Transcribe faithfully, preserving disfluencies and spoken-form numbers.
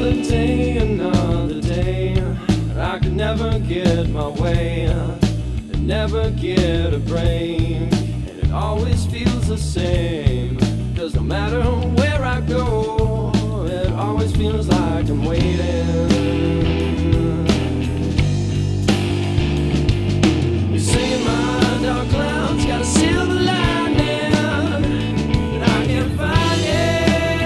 Another day, another day, I could never get my way, and never get a break, and it always feels the same. Cause no matter where I go,